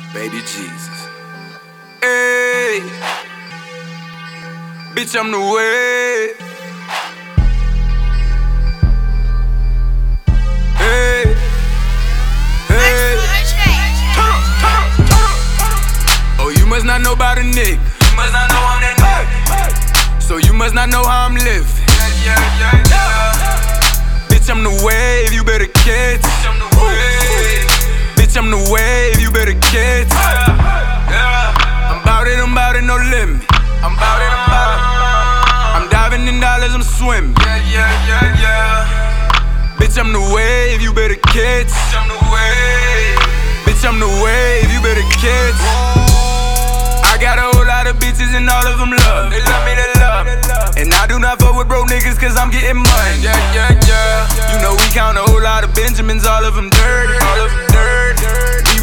Baby Jesus. Hey, bitch, I'm the way. Hey, hey. Oh, you must not know about a nigga. You must not know I'm that nigga. So you must not know how I'm living. Bitch, I'm the wave, you better catch. Bitch, I'm the wave. Bitch, I'm the wave, you better catch. I'm bout it, no limit. I'm bout it. I'm diving in dollars, I'm swimming. Bitch, I'm the wave, you better catch. Bitch, I'm the wave. Bitch, I'm the wave, you better catch. I got a whole lot of bitches and all of them love. They love me, they love. And I do not fuck with broke niggas cause I'm getting money. You know we count a whole lot of Benjamins, all of them dirty.